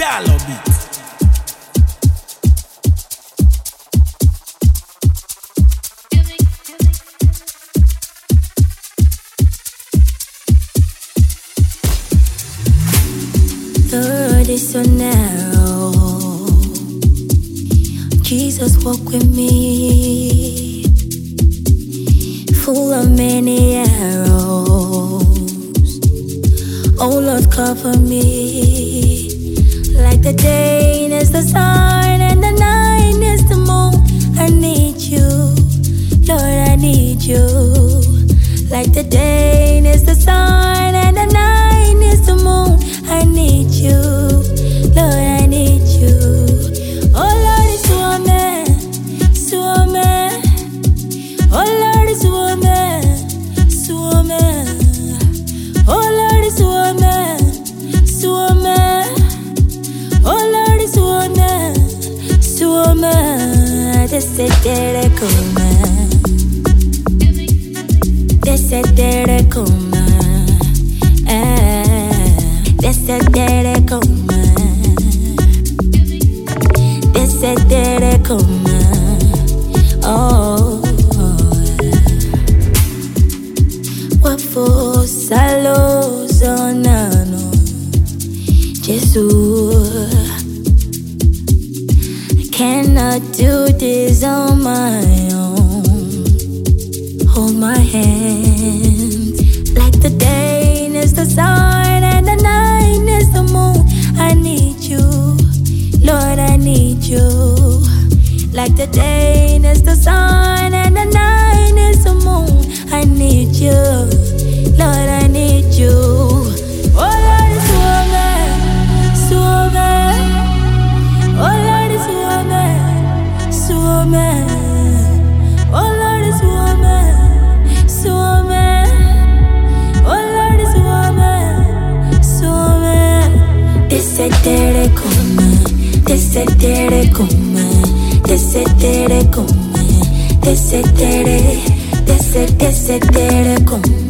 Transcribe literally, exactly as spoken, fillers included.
Dollar Beat. The road is so narrow. Jesus, walk with me. Full of many arrows. Oh Lord, cover me. Like the day is the sun and the night is the moon. I need you, Lord, I need you. Like the day is the sun and the night is the moon. I need you, Lord, I need you. Oh Lord, it's woman, it's woman. Oh Lord, it's woman, it's woman. Oh Lord, it's woman, it's woman. Oh Lord, it's woman, it's woman. Decidere come, decidere come. Decidere come, decidere come. Oh, what for salo sonano, Jesus. I cannot do this on my own. Hold my hand, like the day is the sun and the night is the moon. I need you, Lord, I need you. Like the day is the sun and the night is the moon. I need you, Lord, I need you. Oh Lord, it's woman, it's woman. Oh Lord, it's woman, it's woman. Oh Lord, it's woman, it's woman. Oh Lord, it's woman, it's woman. Decidere come, decidere come. Decidere come, decidere, decidere, decidere come.